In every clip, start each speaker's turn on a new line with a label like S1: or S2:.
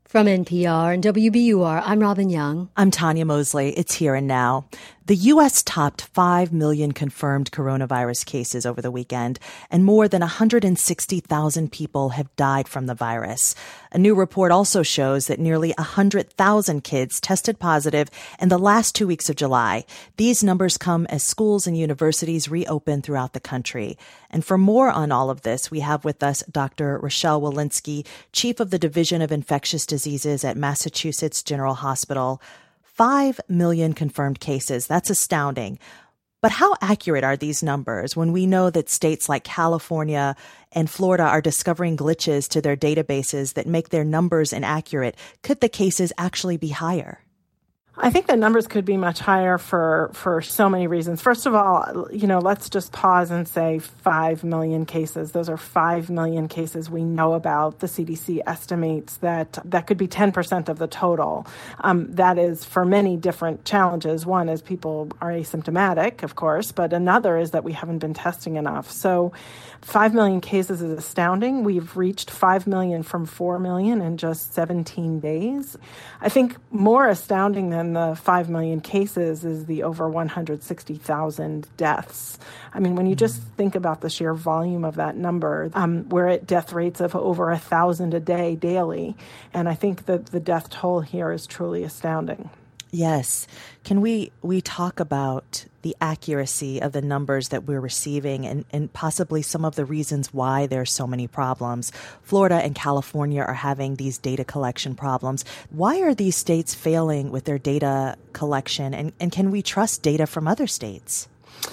S1: From NPR and WBUR, I'm Robin Young.
S2: I'm Tanya Mosley. It's Here and Now. The U.S. topped 5 million confirmed coronavirus cases over the weekend, and more than 160,000 people have died from the virus. A new report also shows that nearly 100,000 kids tested positive in the last 2 weeks of July. These numbers come as schools and universities reopen throughout the country. And for more on all of this, we have with us Dr. Rochelle Walensky, Chief of the Division of Infectious Diseases at Massachusetts General Hospital. 5 million confirmed cases. That's astounding. But how accurate are these numbers when we know that states like California and Florida are discovering glitches to their databases that make their numbers inaccurate? Could the cases actually be higher?
S3: I think the numbers could be much higher for so many reasons. First of all, let's just pause and say 5 million cases. Those are 5 million cases we know about. The CDC estimates that could be 10% of the total. That is for many different challenges. One is people are asymptomatic, of course, but another is that we haven't been testing enough. So 5 million cases is astounding. We've reached 5 million from 4 million in just 17 days. I think more astounding than the 5 million cases is the over 160,000 deaths. I mean, when you just think about the sheer volume of that number, we're at death rates of over 1,000 a day daily. And I think that the death toll here is truly astounding.
S2: Yes. Can we talk about the accuracy of the numbers that we're receiving and possibly some of the reasons why there's so many problems? Florida and California are having these data collection problems. Why are these states failing with their data collection? And can we trust data from other states?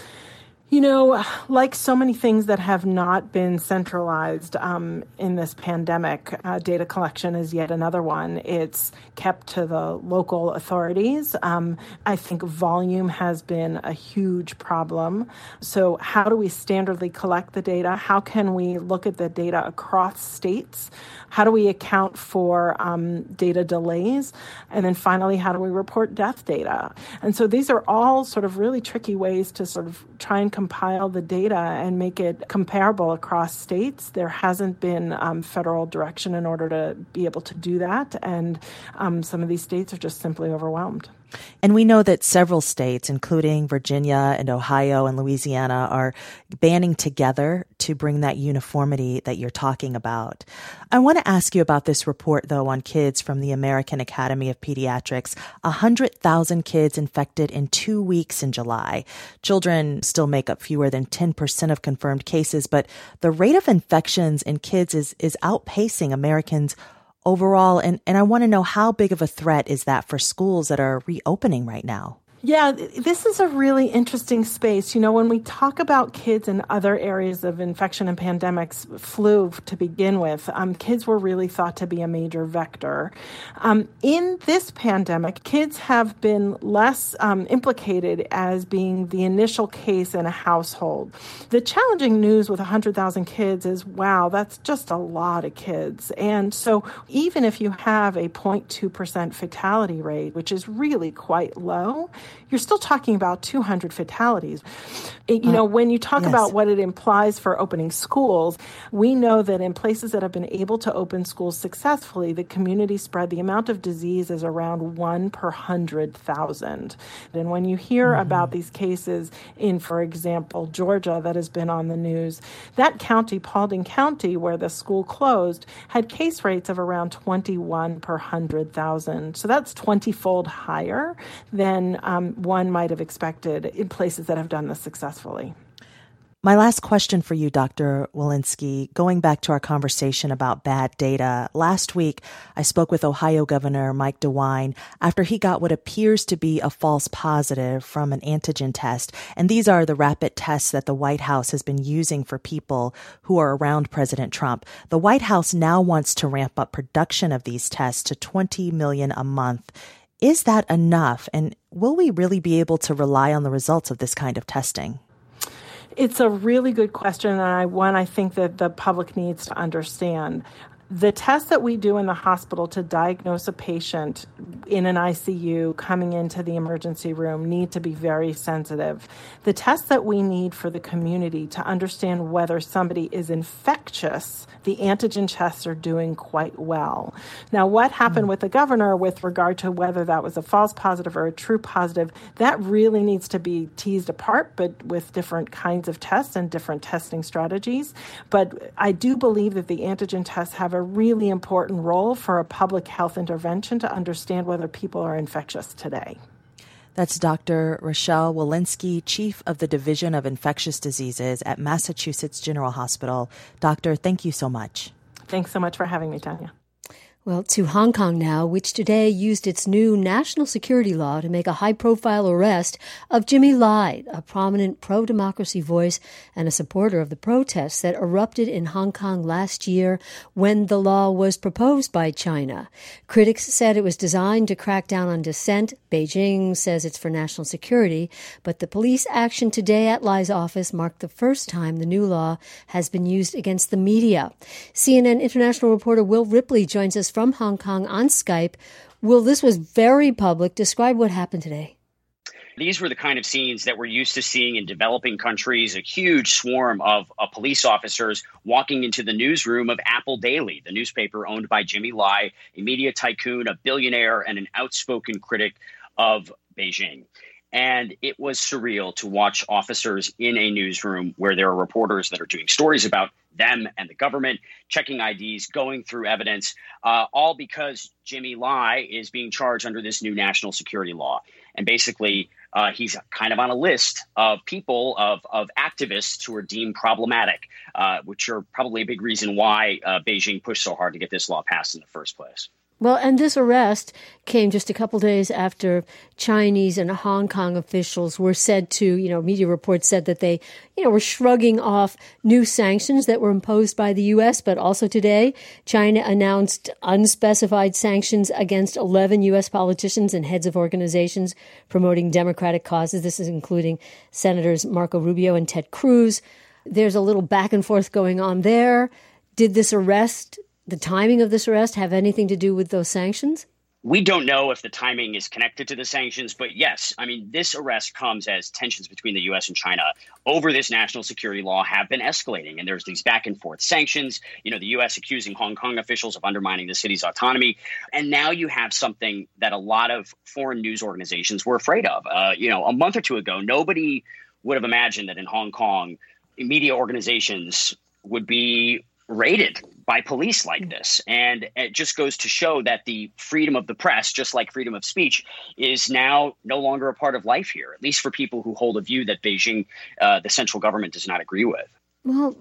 S3: Like so many things that have not been centralized in this pandemic, data collection is yet another one. It's kept to the local authorities. I think volume has been a huge problem. So how do we standardly collect the data? How can we look at the data across states? How do we account for data delays? And then finally, how do we report death data? And so these are all sort of really tricky ways to sort of try and compile the data and make it comparable across states. There hasn't been federal direction in order to be able to do that. And some of these states are just simply overwhelmed.
S2: And we know that several states, including Virginia and Ohio and Louisiana, are banding together to bring that uniformity that you're talking about. I want to ask you about this report, though, on kids from the American Academy of Pediatrics. 100,000 kids infected in 2 weeks in July. Children still make up fewer than 10% of confirmed cases, but the rate of infections in kids is outpacing Americans overall, and I want to know, how big of a threat is that for schools that are reopening right now?
S3: Yeah, this is a really interesting space. When we talk about kids in other areas of infection and pandemics, flu to begin with, kids were really thought to be a major vector. In this pandemic, kids have been less implicated as being the initial case in a household. The challenging news with 100,000 kids is, wow, that's just a lot of kids. And so even if you have a 0.2% fatality rate, which is really quite low, you're still talking about 200 fatalities. When you talk about what it implies for opening schools, we know that in places that have been able to open schools successfully, the community spread, the amount of disease is around 1 per 100,000. And when you hear about these cases in, for example, Georgia that has been on the news, that county, Paulding County, where the school closed, had case rates of around 21 per 100,000. So that's 20-fold higher than one might have expected in places that have done this successfully.
S2: My last question for you, Dr. Walensky, going back to our conversation about bad data. Last week, I spoke with Ohio Governor Mike DeWine after he got what appears to be a false positive from an antigen test. And these are the rapid tests that the White House has been using for people who are around President Trump. The White House now wants to ramp up production of these tests to 20 million a month. Is that enough? And will we really be able to rely on the results of this kind of testing?
S3: It's a really good question, and one I think that the public needs to understand. The tests that we do in the hospital to diagnose a patient in an ICU coming into the emergency room need to be very sensitive. The tests that we need for the community to understand whether somebody is infectious, the antigen tests are doing quite well. Now, what happened with the governor with regard to whether that was a false positive or a true positive, that really needs to be teased apart, but with different kinds of tests and different testing strategies. But I do believe that the antigen tests have a really important role for a public health intervention to understand whether people are infectious today.
S2: That's Dr. Rochelle Walensky, Chief of the Division of Infectious Diseases at Massachusetts General Hospital. Doctor, thank you so much.
S3: Thanks so much for having me, Tanya.
S1: Well, to Hong Kong now, which today used its new national security law to make a high-profile arrest of Jimmy Lai, a prominent pro-democracy voice and a supporter of the protests that erupted in Hong Kong last year when the law was proposed by China. Critics said it was designed to crack down on dissent. Beijing says it's for national security, but the police action today at Lai's office marked the first time the new law has been used against the media. CNN international reporter Will Ripley joins us from Hong Kong on Skype. Will, this was very public. Describe what happened today.
S4: These were the kind of scenes that we're used to seeing in developing countries, a huge swarm of police officers walking into the newsroom of Apple Daily, the newspaper owned by Jimmy Lai, a media tycoon, a billionaire, and an outspoken critic of Beijing. And it was surreal to watch officers in a newsroom where there are reporters that are doing stories about them and the government, checking IDs, going through evidence, all because Jimmy Lai is being charged under this new national security law. And basically, he's kind of on a list of people, of activists who are deemed problematic, which are probably a big reason why Beijing pushed so hard to get this law passed in the first place.
S1: Well, and this arrest came just a couple days after Chinese and Hong Kong officials were said to, media reports said that they, were shrugging off new sanctions that were imposed by the U.S. But also today, China announced unspecified sanctions against 11 U.S. politicians and heads of organizations promoting democratic causes. This is including Senators Marco Rubio and Ted Cruz. There's a little back and forth going on there. Did this arrest, the timing of this arrest, have anything to do with those sanctions?
S4: We don't know if the timing is connected to the sanctions, but yes, this arrest comes as tensions between the U.S. and China over this national security law have been escalating. And there's these back and forth sanctions, the U.S. accusing Hong Kong officials of undermining the city's autonomy. And now you have something that a lot of foreign news organizations were afraid of. A month or two ago, nobody would have imagined that in Hong Kong, media organizations would be raided by police like this. And it just goes to show that the freedom of the press, just like freedom of speech, is now no longer a part of life here, at least for people who hold a view that Beijing, the central government, does not agree with.
S1: Well,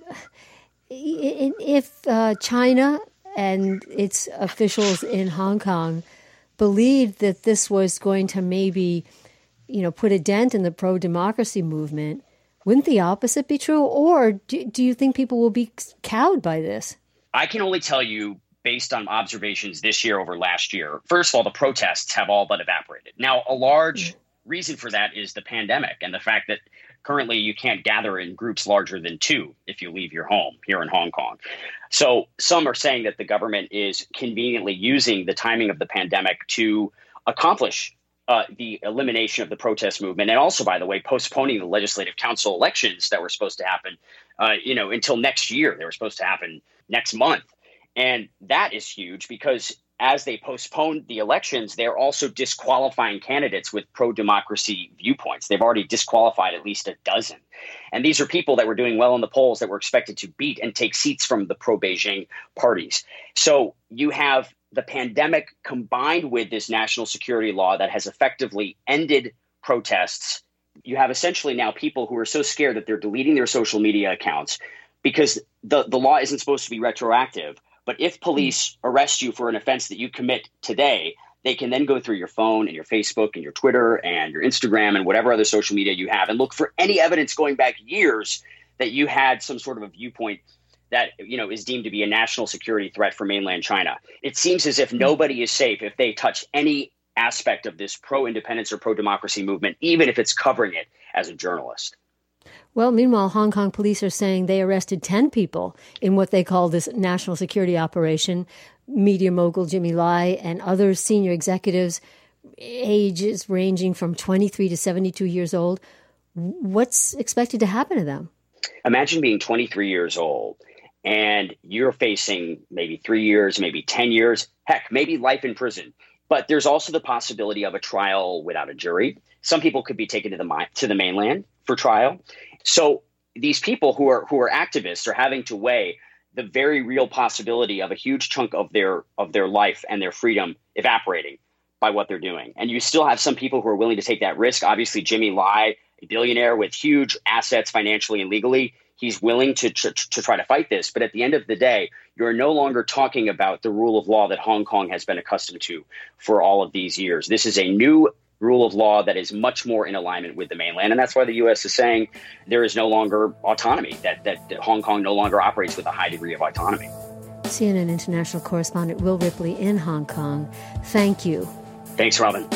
S1: if China and its officials in Hong Kong believed that this was going to maybe, put a dent in the pro-democracy movement, wouldn't the opposite be true? Or do you think people will be cowed by this?
S4: I can only tell you based on observations this year over last year. First of all, the protests have all but evaporated. Now, a large reason for that is the pandemic and the fact that currently you can't gather in groups larger than 2 if you leave your home here in Hong Kong. So some are saying that the government is conveniently using the timing of the pandemic to accomplish the elimination of the protest movement. And also, by the way, postponing the legislative council elections that were supposed to happen, until next year. They were supposed to happen next month. And that is huge because as they postponed the elections, they're also disqualifying candidates with pro-democracy viewpoints. They've already disqualified at least a dozen. And these are people that were doing well in the polls that were expected to beat and take seats from the pro-Beijing parties. So you have the pandemic combined with this national security law that has effectively ended protests. You have essentially now people who are so scared that they're deleting their social media accounts because the law isn't supposed to be retroactive. But if police arrest you for an offense that you commit today, they can then go through your phone and your Facebook and your Twitter and your Instagram and whatever other social media you have and look for any evidence going back years that you had some sort of a viewpoint that, is deemed to be a national security threat for mainland China. It seems as if nobody is safe if they touch any aspect of this pro-independence or pro-democracy movement, even if it's covering it as a journalist.
S1: Well, meanwhile, Hong Kong police are saying they arrested 10 people in what they call this national security operation. media mogul Jimmy Lai and other senior executives, ages ranging from 23 to 72 years old. What's expected to happen to them?
S4: Imagine being 23 years old and you're facing maybe 3 years, maybe 10 years, heck, maybe life in prison. But there's also the possibility of a trial without a jury. Some people could be taken to the mainland for trial. So these people who are activists are having to weigh the very real possibility of a huge chunk of their life and their freedom evaporating by what they're doing. And you still have some people who are willing to take that risk. Obviously, Jimmy Lai, a billionaire with huge assets financially and legally, he's willing to try to fight this. But at the end of the day, you're no longer talking about the rule of law that Hong Kong has been accustomed to for all of these years. This is a new rule of law that is much more in alignment with the mainland. And that's why the U.S. is saying there is no longer autonomy, that Hong Kong no longer operates with a high degree of autonomy.
S1: CNN international correspondent Will Ripley in Hong Kong. Thank you.
S4: Thanks, Robin.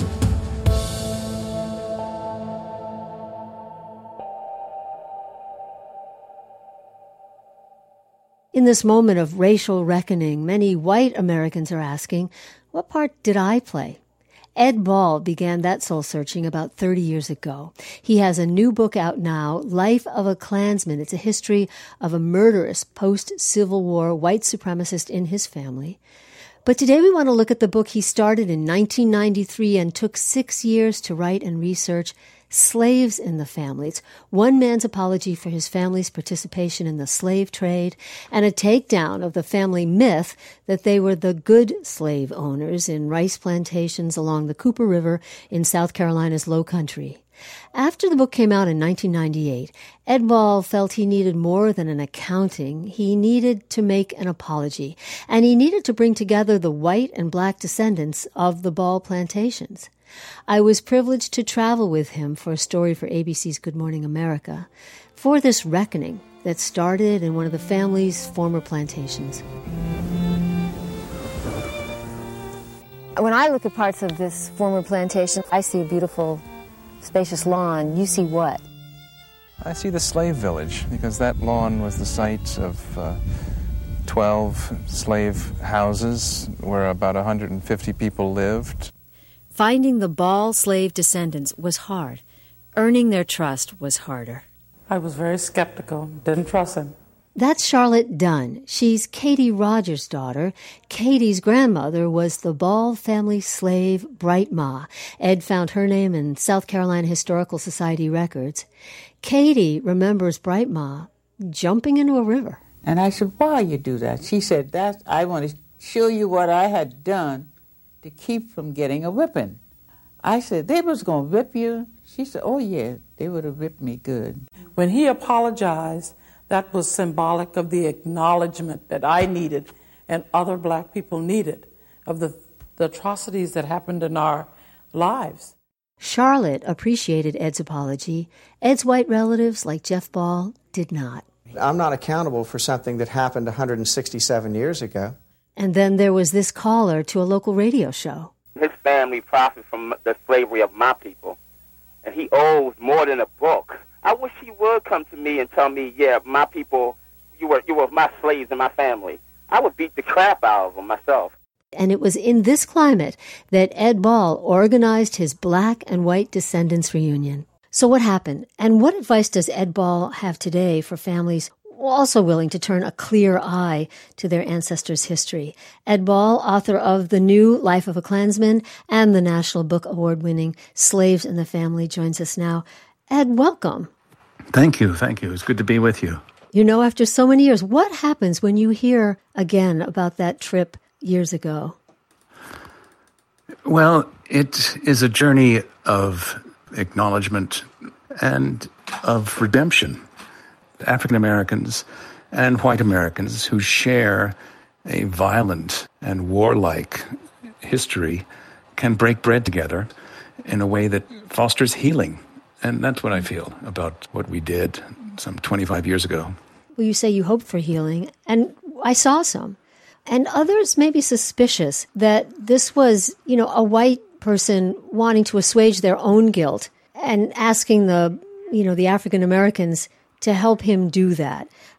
S1: In this moment of racial reckoning, many white Americans are asking, what part did I play? Ed Ball began that soul-searching about 30 years ago. He has a new book out now, Life of a Klansman. It's a history of a murderous post-Civil War white supremacist in his family. But today we want to look at the book he started in 1993 and took 6 years to write and research, Slaves in the Family. It's one man's apology for his family's participation in the slave trade and a takedown of the family myth that they were the good slave owners in rice plantations along the Cooper River in South Carolina's Low Country. After the book came out in 1998, Ed Ball felt he needed more than an accounting. He needed to make an apology, and he needed to bring together the white and black descendants of the Ball plantations. I was privileged to travel with him for a story for ABC's Good Morning America for this reckoning that started in one of the family's former plantations.
S5: When I look at parts of this former plantation, I see a beautiful, spacious lawn. You see what?
S6: I see the slave village, because that lawn was the site of 12 slave houses where about 150 people lived.
S1: Finding the Ball slave descendants was hard. Earning their trust was harder.
S7: I was very skeptical, didn't trust him.
S1: That's Charlotte Dunn. She's Katie Rogers' daughter. Katie's grandmother was the Ball family slave Bright Ma. Ed found her name in South Carolina Historical Society records. Katie remembers Bright Ma jumping into a river.
S8: And I said, why you do that? She said, I want to show you what I had done to keep from getting a whipping. I said, they was going to whip you? She said, oh, yeah, they would have whipped me good.
S7: When he apologized, that was symbolic of the acknowledgement that I needed and other black people needed of the atrocities that happened in our lives.
S1: Charlotte appreciated Ed's apology. Ed's white relatives, like Jeff Ball, did not.
S9: I'm not accountable for something that happened 167 years ago.
S1: And then there was this caller to a local radio show.
S10: His family profited from the slavery of my people, and he owes more than a book. I wish he would come to me and tell me, yeah, my people, you were my slaves in my family. I would beat the crap out of them myself.
S1: And it was in this climate that Ed Ball organized his black and white descendants reunion. So what happened? And what advice does Ed Ball have today for families also willing to turn a clear eye to their ancestors' history? Ed Ball, author of the new Life of a Klansman and the National Book Award-winning Slaves in the Family, joins us now. Ed, welcome.
S11: Thank you. It's good to be with you.
S1: You know, after so many years, what happens when you hear again about that trip years ago?
S11: Well, it is a journey of acknowledgement and of redemption. African Americans and white Americans who share a violent and warlike history can break bread together in a way that fosters healing. And that's what I feel about what we did some 25 years ago.
S1: Well, you say you hoped for healing, and I saw some. And others may be suspicious that this was, a white person wanting to assuage their own guilt and asking the African Americans to help him do that.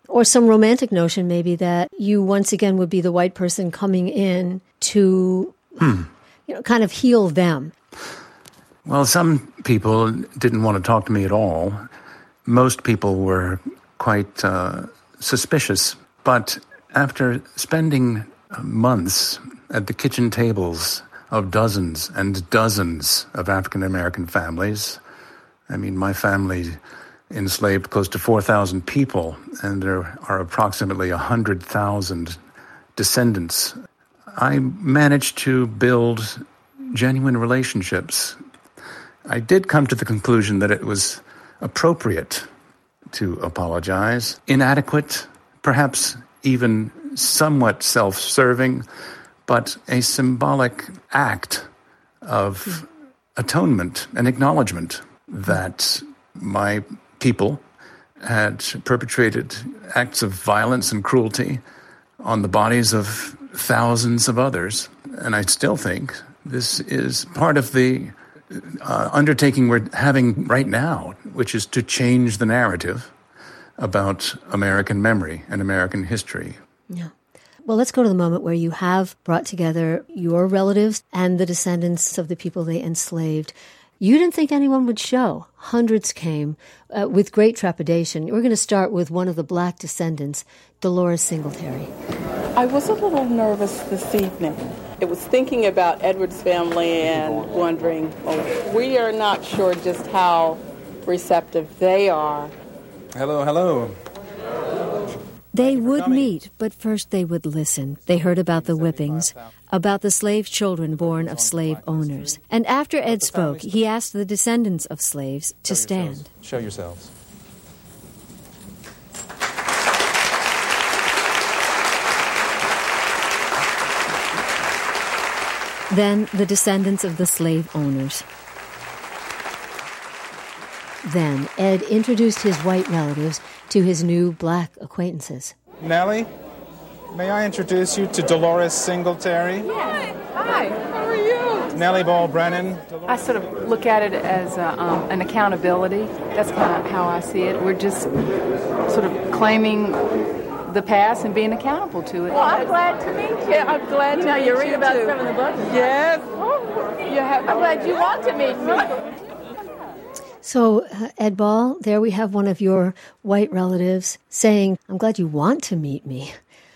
S1: or some romantic notion maybe that you once again would be the white person coming in to, kind of heal them.
S11: Well, some people didn't want to talk to me at all. Most people were quite suspicious. But after spending months at the kitchen tables of dozens and dozens of African-American families, I mean, my family enslaved close to 4,000 people, and there are approximately 100,000 descendants. I managed to build genuine relationships. I did come to the conclusion that it was appropriate to apologize, inadequate, perhaps even somewhat self-serving, but a symbolic act of atonement and acknowledgement that my people had perpetrated acts of violence and cruelty on the bodies of thousands of others. And I still think this is part of the undertaking we're having right now, which is to change the narrative about American memory and American history.
S1: Yeah. Well, let's go to the moment where you have brought together your relatives and the descendants of the people they enslaved. You didn't think anyone would show. Hundreds came with great trepidation. We're going to start with one of the black descendants, Dolores Singletary.
S12: I was a little nervous this evening. It was thinking about Edward's family and wondering, we are not sure just how receptive they are.
S6: Hello, hello.
S1: They would meet, but first they would listen. They heard about the whippings, about the slave children born of slave owners. And after Ed spoke, he asked the descendants of slaves to stand.
S6: Show yourselves.
S1: Then the descendants of the slave owners. Then Ed introduced his white relatives to his new black acquaintances.
S6: Nellie, may I introduce you to Dolores Singletary?
S13: Yes. Hi, how are you?
S6: Nellie Ball Brennan.
S13: I sort of look at it as an accountability. That's kind of how I see it. We're just sort of claiming the past and being accountable to it.
S12: Well, I'm glad to meet you.
S13: Yeah, I'm glad to meet you.
S12: You read about some in the book?
S13: Yes.
S12: I'm glad you want to meet me.
S1: So, Ed Ball, there we have one of your white relatives saying, I'm glad you want to meet me.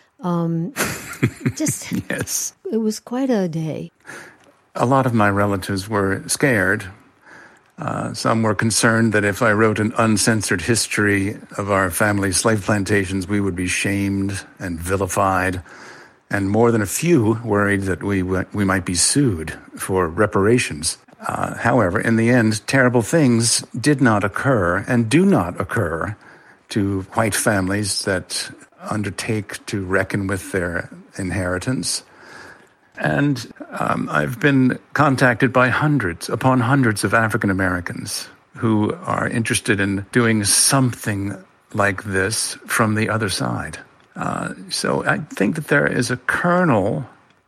S11: Yes.
S1: It was quite a day.
S11: A lot of my relatives were scared. Some were concerned that if I wrote an uncensored history of our family's slave plantations, we would be shamed and vilified. And more than a few worried that we might be sued for reparations. However, in the end, terrible things did not occur and do not occur to white families that undertake to reckon with their inheritance. And I've been contacted by hundreds upon hundreds of African Americans who are interested in doing something like this from the other side. So I think that there is a kernel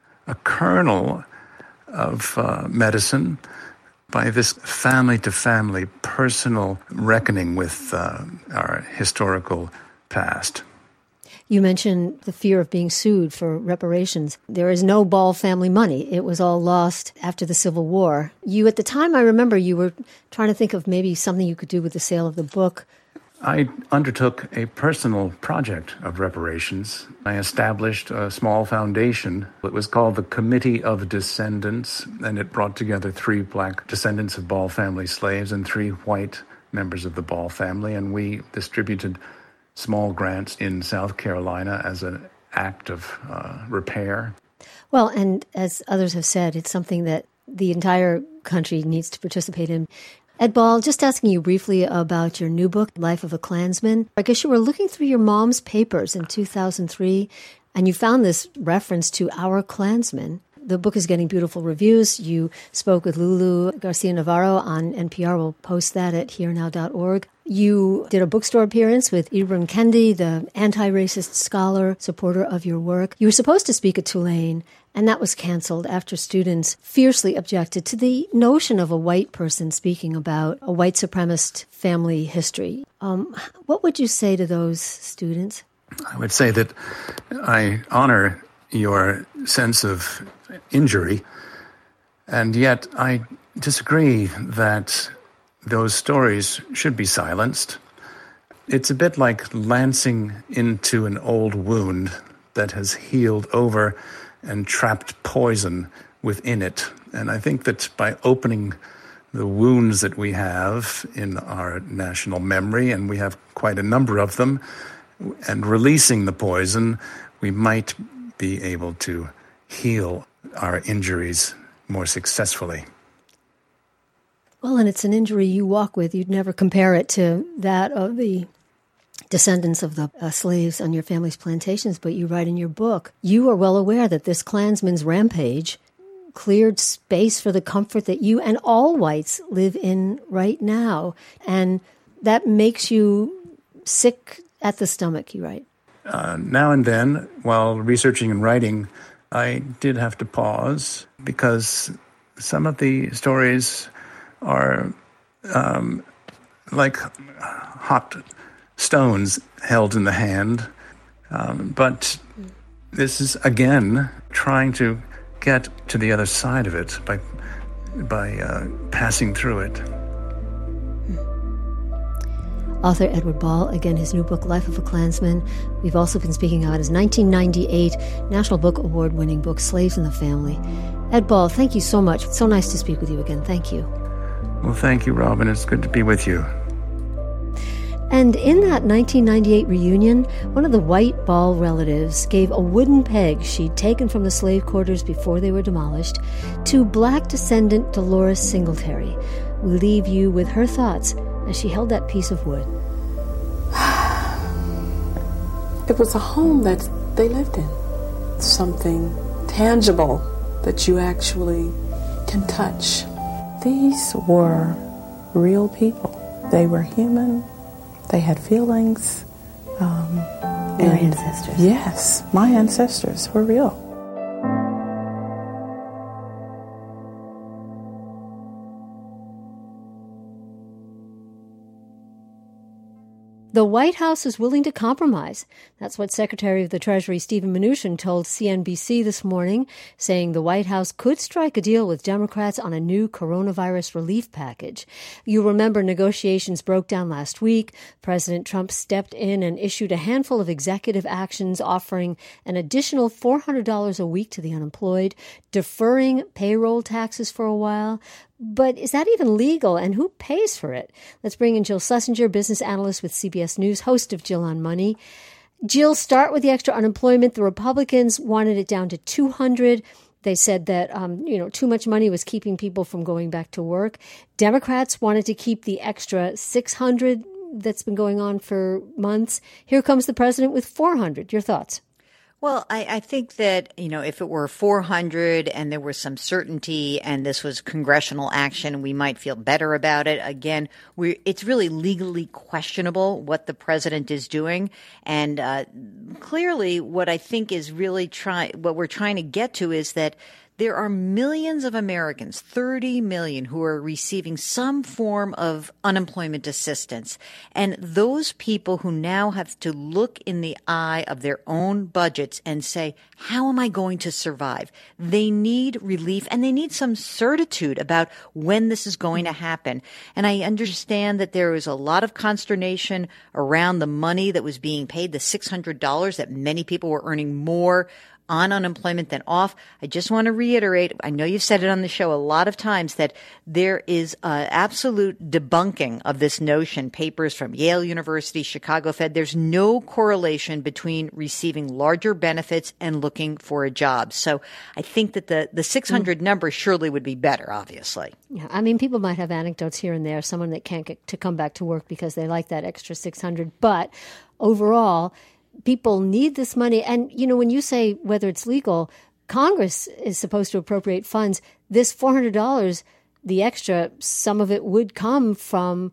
S11: of medicine by this family-to-family personal reckoning with our historical past.
S1: You mentioned the fear of being sued for reparations. There is no Ball family money. It was all lost after the Civil War. You, at the time, I remember you were trying to think of maybe something you could do with the sale of the book.
S11: I undertook a personal project of reparations. I established a small foundation. It was called the Committee of Descendants, and it brought together 3 black descendants of Ball family slaves and 3 white members of the Ball family, and we distributed small grants in South Carolina as an act of repair.
S1: Well, and as others have said, it's something that the entire country needs to participate in. Ed Ball, just asking you briefly about your new book, Life of a Klansman. I guess you were looking through your mom's papers in 2003, and you found this reference to Our Klansmen. The book is getting beautiful reviews. You spoke with Lulu Garcia-Navarro on NPR. We'll post that at herenow.org. You did a bookstore appearance with Ibram Kendi, the anti-racist scholar, supporter of your work. You were supposed to speak at Tulane, and that was canceled after students fiercely objected to the notion of a white person speaking about a white supremacist family history. What would you say to those students?
S11: I would say that I honor your sense of injury, and yet I disagree that those stories should be silenced. It's a bit like lancing into an old wound that has healed over and trapped poison within it. And I think that by opening the wounds that we have in our national memory, and we have quite a number of them, and releasing the poison, we might be able to heal our injuries more successfully.
S1: Well, and it's an injury you walk with. You'd never compare it to that of the descendants of the slaves on your family's plantations, but you write in your book, you are well aware that this Klansman's rampage cleared space for the comfort that you and all whites live in right now. And that makes you sick at the stomach, you write.
S11: Now and then, while researching and writing, I did have to pause because some of the stories are like hot stones held in the hand. But this is, again, trying to get to the other side of it by passing through it.
S1: Author Edward Ball, again, his new book, Life of a Klansman. We've also been speaking about his 1998 National Book Award-winning book, Slaves in the Family. Ed Ball, thank you so much. It's so nice to speak with you again. Thank you.
S11: Well, thank you, Robin. It's good to be with you.
S1: And in that 1998 reunion, one of the white Ball relatives gave a wooden peg she'd taken from the slave quarters before they were demolished to black descendant Dolores Singletary. We leave you with her thoughts as she held that piece of wood.
S12: It was a home that they lived in. Something tangible that you actually can touch. These were real people. They were human. They had feelings.
S1: Your ancestors.
S12: Yes, my ancestors were real.
S1: The White House is willing to compromise. That's what Secretary of the Treasury Stephen Mnuchin told CNBC this morning, saying the White House could strike a deal with Democrats on a new coronavirus relief package. You remember negotiations broke down last week. President Trump stepped in and issued a handful of executive actions offering an additional $400 a week to the unemployed, deferring payroll taxes for a while. But is that even legal, and who pays for it? Let's bring in Jill Schlesinger, business analyst with CBS News, host of Jill on Money. Jill, start with the extra unemployment. The Republicans wanted it down to $200. They said that too much money was keeping people from going back to work. Democrats wanted to keep the extra $600 that's been going on for months. Here comes the president with $400. Your thoughts?
S14: Well, I think that, if it were 400 and there was some certainty and this was congressional action, we might feel better about it. Again, it's really legally questionable what the president is doing. And clearly what I think is really what we're trying to get to is that there are millions of Americans, 30 million, who are receiving some form of unemployment assistance. And those people who now have to look in the eye of their own budgets and say, how am I going to survive? They need relief and they need some certitude about when this is going to happen. And I understand that there was a lot of consternation around the money that was being paid, the $600, that many people were earning more on unemployment than off. I just want to reiterate, I know you've said it on the show a lot of times, that there is absolute debunking of this notion. Papers from Yale University, Chicago Fed, there's no correlation between receiving larger benefits and looking for a job. So I think that the 600 number surely would be better, obviously.
S1: Yeah, people might have anecdotes here and there, someone that can't get to come back to work because they like that extra 600. But overall, people need this money. And, when you say whether it's legal, Congress is supposed to appropriate funds. This $400, the extra, some of it would come from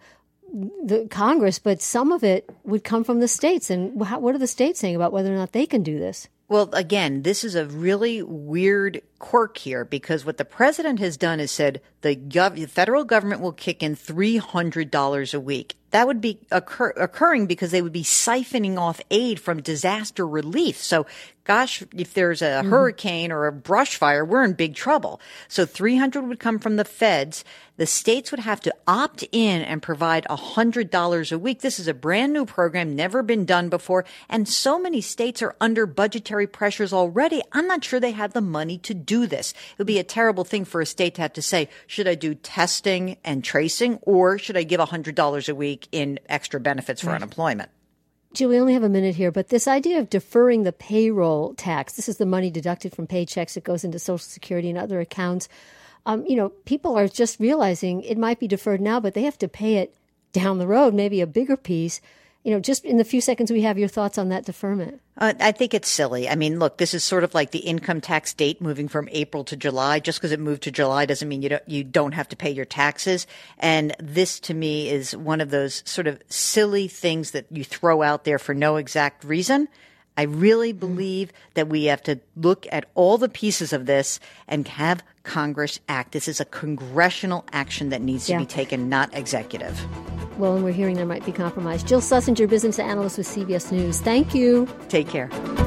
S1: the Congress, but some of it would come from the states. And what are the states saying about whether or not they can do this?
S14: Well, again, this is a really weird quirk here because what the president has done is said the federal government will kick in $300 a week. that would be occurring because they would be siphoning off aid from disaster relief. So gosh, if there's a hurricane or a brush fire, we're in big trouble. So $300 would come from the feds. The states would have to opt in and provide $100 a week. This is a brand new program, never been done before. And so many states are under budgetary pressures already. I'm not sure they have the money to do this. It would be a terrible thing for a state to have to say, should I do testing and tracing, or should I give $100 a week in extra benefits for unemployment?
S1: Jill, we only have a minute here, but this idea of deferring the payroll tax, this is the money deducted from paychecks that goes into Social Security and other accounts. People are just realizing it might be deferred now, but they have to pay it down the road, maybe a bigger piece. Just in the few seconds we have, your thoughts on that deferment.
S14: I think it's silly. I mean, look, this is sort of like the income tax date moving from April to July. Just because it moved to July doesn't mean you don't have to pay your taxes. And this, to me, is one of those sort of silly things that you throw out there for no exact reason. I really believe that we have to look at all the pieces of this and have Congress act. This is a congressional action that needs to be taken, not executive.
S1: Well, and we're hearing there might be compromise. Jill Schlesinger, business analyst with CBS News. Thank you.
S14: Take care.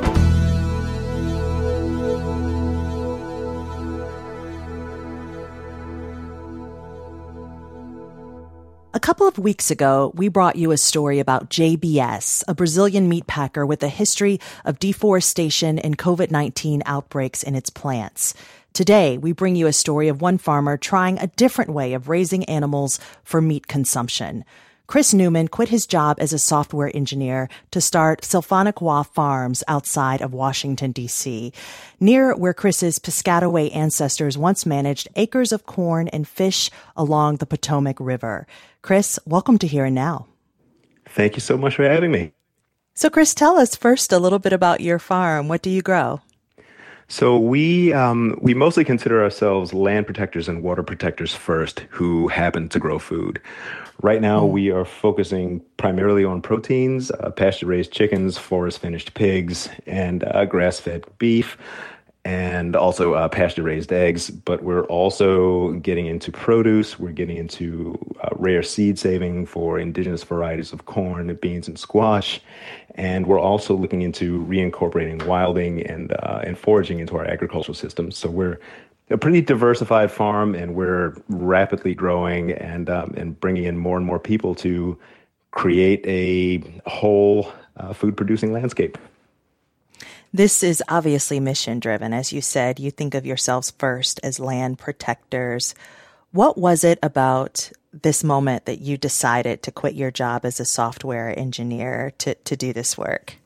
S2: A couple of weeks ago, we brought you a story about JBS, a Brazilian meat packer with a history of deforestation and COVID-19 outbreaks in its plants. Today, we bring you a story of one farmer trying a different way of raising animals for meat consumption. Chris Newman quit his job as a software engineer to start Silfaniqua Farms outside of Washington, D.C., near where Chris's Piscataway ancestors once managed acres of corn and fish along the Potomac River. Chris, welcome to Here and Now.
S15: Thank you so much for having me.
S2: So, Chris, tell us first a little bit about your farm. What do you grow?
S15: So we mostly consider ourselves land protectors and water protectors first who happen to grow food. Right now, we are focusing primarily on proteins, pasture-raised chickens, forest-finished pigs, and grass-fed beef, and also pasture-raised eggs. But we're also getting into produce. We're getting into rare seed saving for indigenous varieties of corn, beans, and squash. And we're also looking into reincorporating wilding and foraging into our agricultural system. So we're a pretty diversified farm, and we're rapidly growing and bringing in more and more people to create a whole food-producing landscape.
S2: This is obviously mission-driven. As you said, you think of yourselves first as land protectors. What was it about this moment that you decided to quit your job as a software engineer to do this work?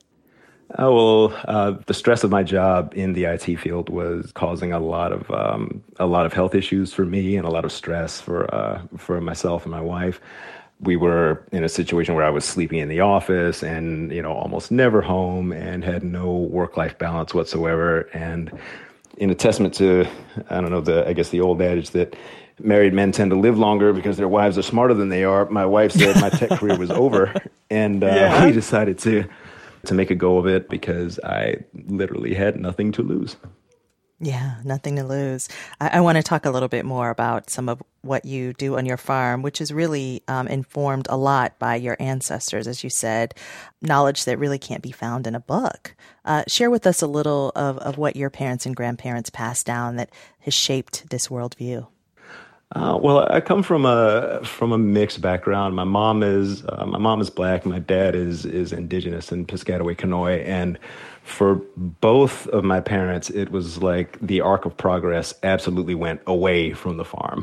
S15: The stress of my job in the IT field was causing a lot of health issues for me and a lot of stress for myself and my wife. We were in a situation where I was sleeping in the office and, almost never home and had no work-life balance whatsoever. And in a testament to, the old adage that married men tend to live longer because their wives are smarter than they are, my wife said my tech career was over. And we decided to make a go of it because I literally had nothing to lose.
S2: Yeah, nothing to lose. I want to talk a little bit more about some of what you do on your farm, which is really informed a lot by your ancestors, as you said, knowledge that really can't be found in a book. Share with us a little of what your parents and grandparents passed down that has shaped this worldview.
S15: I come from a mixed background. My mom is Black. My dad is indigenous in Piscataway, Conoy, and for both of my parents, it was like the arc of progress absolutely went away from the farm.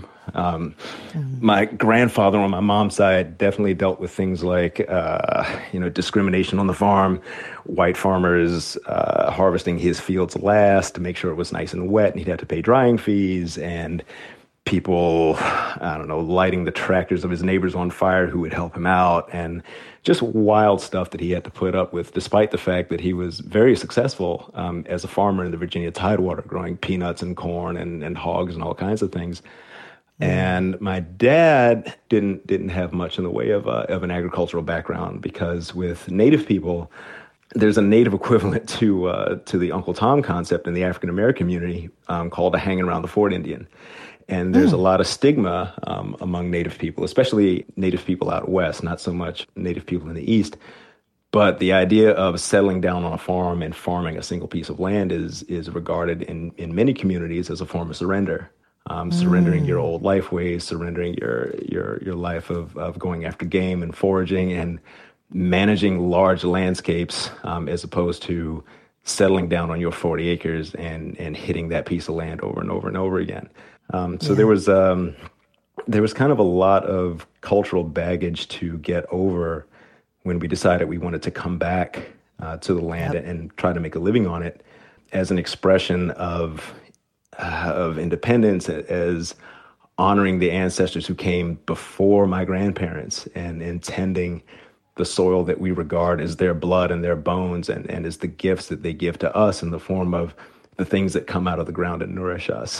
S15: My grandfather on my mom's side definitely dealt with things like discrimination on the farm, white farmers harvesting his fields last to make sure it was nice and wet, and he'd have to pay drying fees, and people, lighting the tractors of his neighbors on fire who would help him out, and just wild stuff that he had to put up with, despite the fact that he was very successful as a farmer in the Virginia Tidewater, growing peanuts and corn and hogs and all kinds of things. And my dad didn't have much in the way of an agricultural background, because with Native people, there's a native equivalent to the Uncle Tom concept in the African American community called a hanging around the fort Indian. And there's a lot of stigma among Native people, especially Native people out west, not so much Native people in the east. But the idea of settling down on a farm and farming a single piece of land is regarded in many communities as a form of surrender. Surrendering your old life ways, surrendering your life of going after game and foraging and managing large landscapes as opposed to settling down on your 40 acres and hitting that piece of land over and over and over again. So there was kind of a lot of cultural baggage to get over when we decided we wanted to come back to the land and try to make a living on it as an expression of independence, as honoring the ancestors who came before my grandparents and tending the soil that we regard as their blood and their bones and as the gifts that they give to us in the form of the things that come out of the ground and nourish us.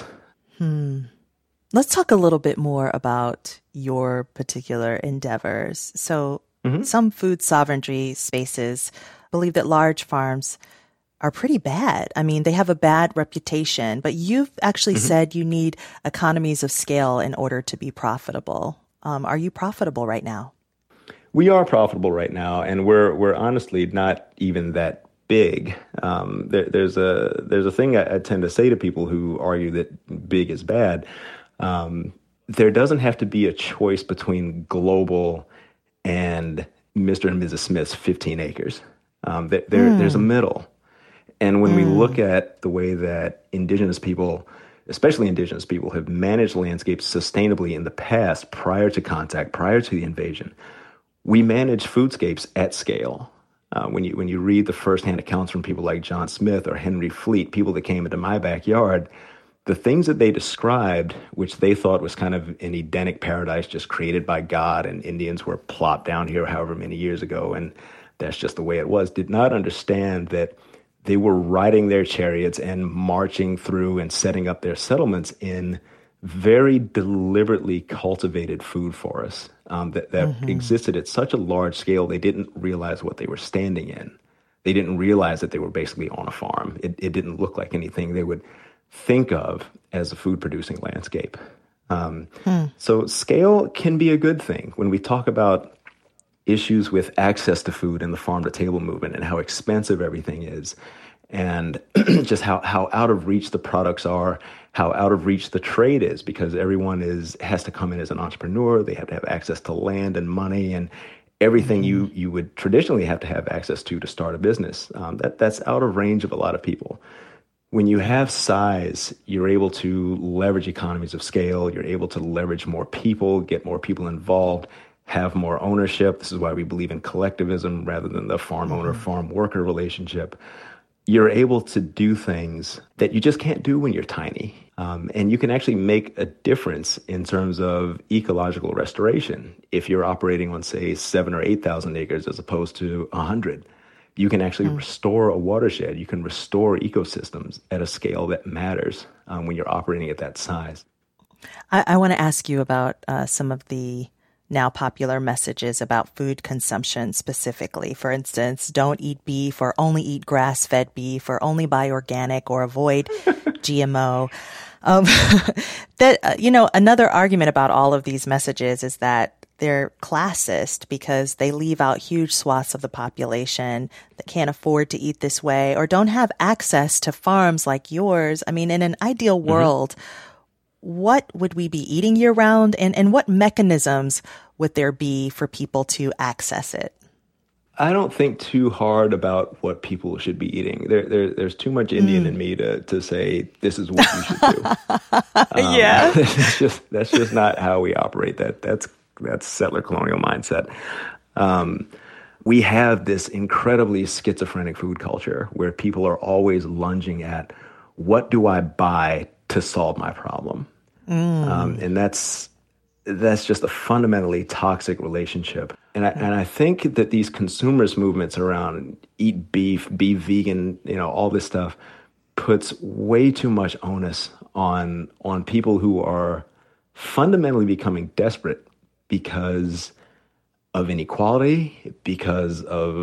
S2: Let's talk a little bit more about your particular endeavors. So some food sovereignty spaces believe that large farms are pretty bad. I mean, they have a bad reputation, but you've actually said you need economies of scale in order to be profitable. Are you profitable right now?
S15: We are profitable right now, and we're honestly not even that big. There's a thing I tend to say to people who argue that big is bad. There doesn't have to be a choice between global and Mr. and Mrs. Smith's 15 acres. There's a middle. And when we look at the way that indigenous people, especially indigenous people, have managed landscapes sustainably in the past, prior to contact, prior to the invasion, we manage foodscapes at scale. When you read the firsthand accounts from people like John Smith or Henry Fleet, people that came into my backyard, the things that they described, which they thought was kind of an Edenic paradise just created by God and Indians were plopped down here however many years ago, and that's just the way it was, did not understand that they were riding their chariots and marching through and setting up their settlements in very deliberately cultivated food forests that existed at such a large scale, they didn't realize what they were standing in. They didn't realize that they were basically on a farm. It didn't look like anything they would think of as a food-producing landscape. So scale can be a good thing. When we talk about issues with access to food in the farm-to-table movement and how expensive everything is, and just how out of reach the products are, how out of reach the trade is, because everyone has to come in as an entrepreneur. They have to have access to land and money and everything you would traditionally have to have access to start a business. That's out of range of a lot of people. When you have size, you're able to leverage economies of scale. You're able to leverage more people, get more people involved, have more ownership. This is why we believe in collectivism rather than the farm owner, farm worker relationship. You're able to do things that you just can't do when you're tiny. And you can actually make a difference in terms of ecological restoration. If you're operating on, say, 7,000 or 8,000 acres as opposed to 100, you can actually restore a watershed. You can restore ecosystems at a scale that matters when you're operating at that size.
S2: I want to ask you about some of the now popular messages about food consumption specifically. For instance, don't eat beef or only eat grass-fed beef or only buy organic or avoid GMO. Another argument about all of these messages is that they're classist because they leave out huge swaths of the population that can't afford to eat this way or don't have access to farms like yours. I mean, in an ideal world, what would we be eating year round and what mechanisms would there be for people to access it?
S15: I don't think too hard about what people should be eating. There's too much Indian in me to say this is what you should do.
S2: Yeah,
S15: that's just not how we operate. That's settler colonial mindset. We have this incredibly schizophrenic food culture where people are always lunging at what do I buy to solve my problem, and that's just a fundamentally toxic relationship. And I think that these consumerist movements around eat beef, be vegan, all this stuff puts way too much onus on people who are fundamentally becoming desperate because of inequality, because of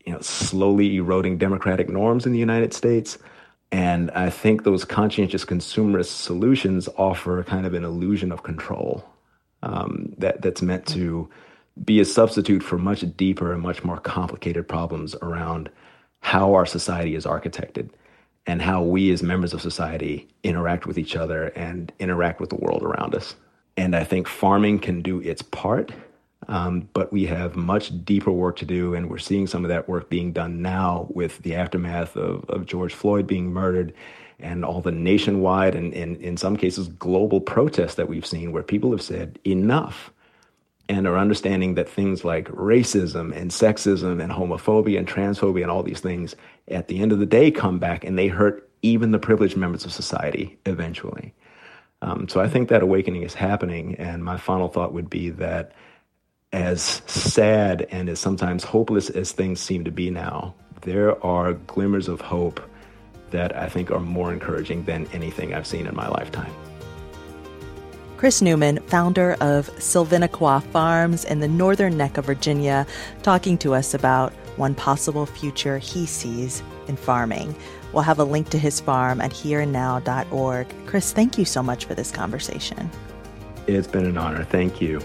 S15: slowly eroding democratic norms in the United States. And I think those conscientious consumerist solutions offer kind of an illusion of control that's meant to be a substitute for much deeper and much more complicated problems around how our society is architected and how we as members of society interact with each other and interact with the world around us. And I think farming can do its part, but we have much deeper work to do, and we're seeing some of that work being done now with the aftermath of George Floyd being murdered and all the nationwide and in some cases global protests that we've seen where people have said enough and are understanding that things like racism and sexism and homophobia and transphobia and all these things at the end of the day come back and they hurt even the privileged members of society eventually. So I think that awakening is happening, and my final thought would be that as sad and as sometimes hopeless as things seem to be now, there are glimmers of hope that I think are more encouraging than anything I've seen in my lifetime.
S2: Chris Newman, founder of Sylvanaqua Farms in the northern neck of Virginia, talking to us about one possible future he sees in farming. We'll have a link to his farm at hereandnow.org. Chris, thank you so much for this conversation.
S15: It's been an honor. Thank you.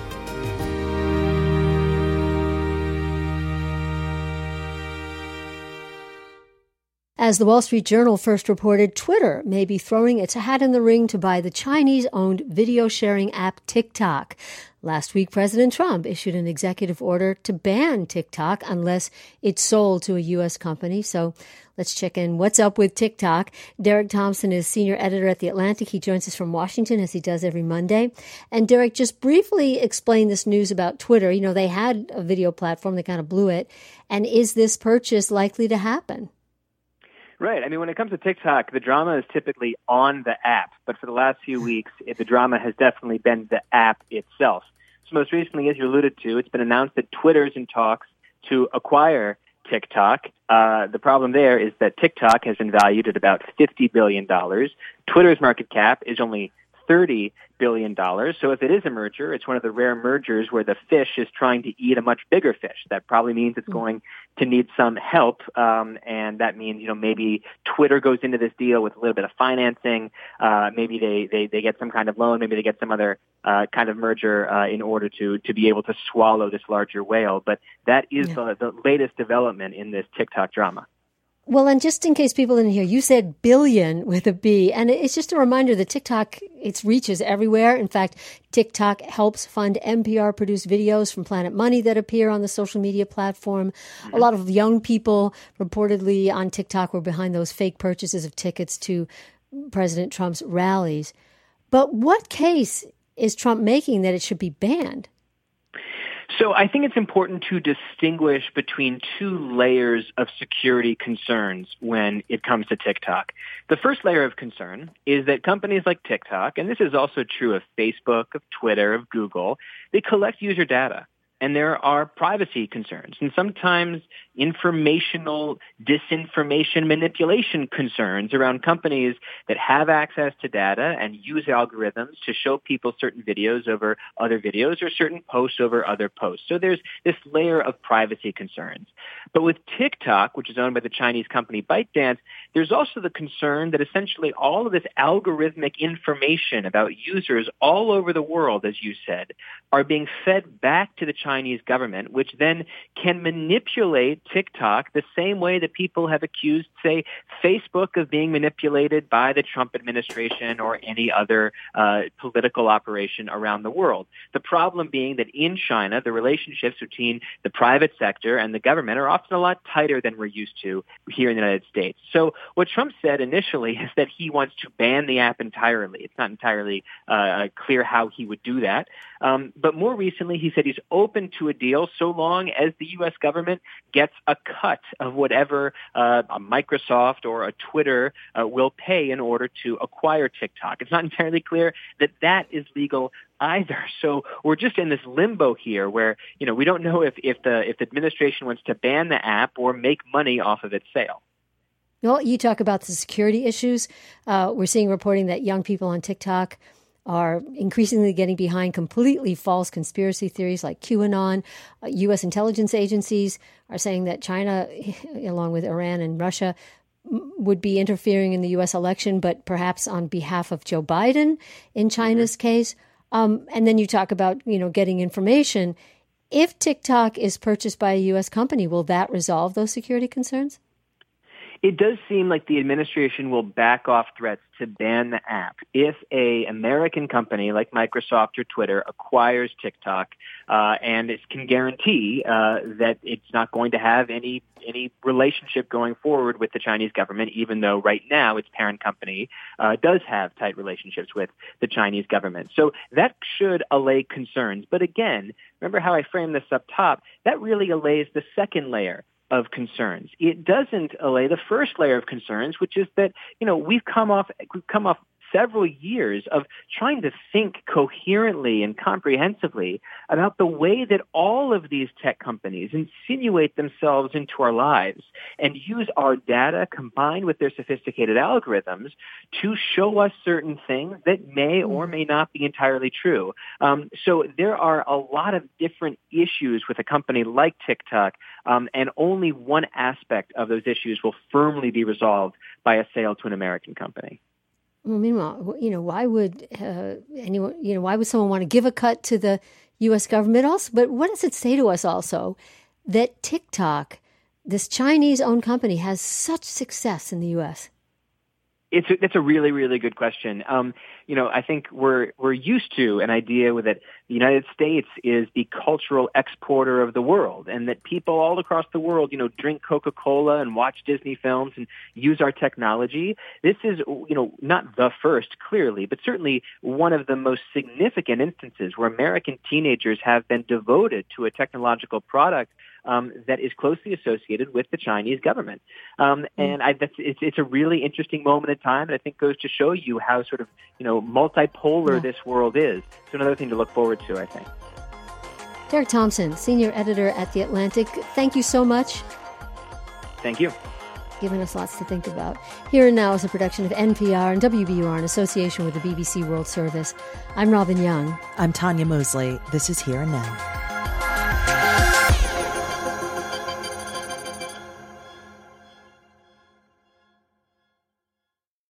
S1: As the Wall Street Journal first reported, Twitter may be throwing its hat in the ring to buy the Chinese-owned video-sharing app TikTok. Last week, President Trump issued an executive order to ban TikTok unless it's sold to a U.S. company. So let's check in. What's up with TikTok? Derek Thompson is senior editor at The Atlantic. He joins us from Washington, as he does every Monday. And Derek, just briefly explain this news about Twitter. They had a video platform. They kind of blew it. And is this purchase likely to happen?
S16: Right. I mean, when it comes to TikTok, the drama is typically on the app. But for the last few weeks, the drama has definitely been the app itself. So most recently, as you alluded to, it's been announced that Twitter's in talks to acquire TikTok. The problem there is that TikTok has been valued at about $50 billion. Twitter's market cap is only $30 billion. So if it is a merger, it's one of the rare mergers where the fish is trying to eat a much bigger fish. That probably means it's going to need some help. And that means, maybe Twitter goes into this deal with a little bit of financing. Maybe they get some kind of loan. Maybe they get some other kind of merger in order to be able to swallow this larger whale. But that is the latest development in this TikTok drama.
S1: Well, and just in case people didn't hear, you said billion with a B. And it's just a reminder that TikTok, its reach is everywhere. In fact, TikTok helps fund NPR-produced videos from Planet Money that appear on the social media platform. Mm-hmm. A lot of young people reportedly on TikTok were behind those fake purchases of tickets to President Trump's rallies. But what case is Trump making that it should be banned?
S16: So I think it's important to distinguish between two layers of security concerns when it comes to TikTok. The first layer of concern is that companies like TikTok, and this is also true of Facebook, of Twitter, of Google, they collect user data. And there are privacy concerns and sometimes informational disinformation manipulation concerns around companies that have access to data and use algorithms to show people certain videos over other videos or certain posts over other posts. So there's this layer of privacy concerns. But with TikTok, which is owned by the Chinese company ByteDance, there's also the concern that essentially all of this algorithmic information about users all over the world, as you said, are being fed back to the Chinese government, which then can manipulate TikTok the same way that people have accused, say, Facebook of being manipulated by the Trump administration or any other political operation around the world. The problem being that in China, the relationships between the private sector and the government are often a lot tighter than we're used to here in the United States. So what Trump said initially is that he wants to ban the app entirely. It's not entirely clear how he would do that. But more recently, he said he's open to a deal so long as the U.S. government gets a cut of whatever a Microsoft or a Twitter will pay in order to acquire TikTok. It's not entirely clear that that is legal either. So we're just in this limbo here where, we don't know if the administration wants to ban the app or make money off of its sale.
S1: Well, you talk about the security issues. We're seeing reporting that young people on TikTok are increasingly getting behind completely false conspiracy theories like QAnon. U.S. intelligence agencies are saying that China, along with Iran and Russia, would be interfering in the U.S. election, but perhaps on behalf of Joe Biden in China's case. And then you talk about, getting information. If TikTok is purchased by a U.S. company, will that resolve those security concerns?
S16: It does seem like the administration will back off threats to ban the app if a American company like Microsoft or Twitter acquires TikTok and it can guarantee that it's not going to have any relationship going forward with the Chinese government, even though right now its parent company does have tight relationships with the Chinese government. So that should allay concerns. But again, remember how I framed this up top? That really allays the second layer of concerns. It doesn't allay the first layer of concerns, which is that, we've come off several years of trying to think coherently and comprehensively about the way that all of these tech companies insinuate themselves into our lives and use our data combined with their sophisticated algorithms to show us certain things that may or may not be entirely true. So there are a lot of different issues with a company like TikTok, and only one aspect of those issues will firmly be resolved by a sale to an American company.
S1: Well, meanwhile, why would anyone? Why would someone want to give a cut to the U.S. government? Also, but what does it say to us also that TikTok, this Chinese-owned company, has such success in the U.S.?
S16: It's a really, really good question. I think we're used to an idea that the United States is the cultural exporter of the world, and that people all across the world, drink Coca-Cola and watch Disney films and use our technology. This is, not the first, clearly, but certainly one of the most significant instances where American teenagers have been devoted to a technological product that is closely associated with the Chinese government. It's a really interesting moment in time, and I think goes to show you how sort of, multipolar this world is. It's another thing to look forward to, I think.
S1: Derek Thompson, senior editor at The Atlantic, thank you so much.
S16: Thank you.
S1: Giving us lots to think about. Here and Now is a production of NPR and WBUR in association with the BBC World Service. I'm Robin Young.
S2: I'm Tanya Mosley. This is Here and Now.